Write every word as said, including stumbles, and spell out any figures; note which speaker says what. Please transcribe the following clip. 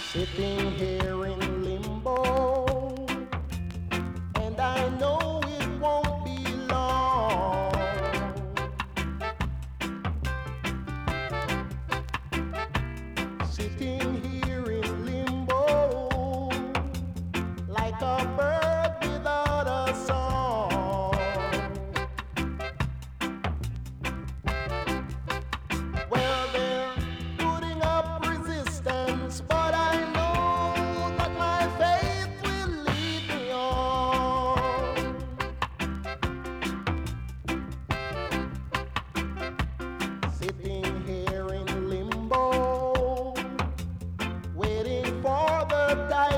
Speaker 1: Sitting here in limbo, and I know it won't be long. Sitting here in limbo, like a bird without a song. Well, they're putting up resistance, but I know that my faith will lead me on. Sitting here in limbo, waiting for the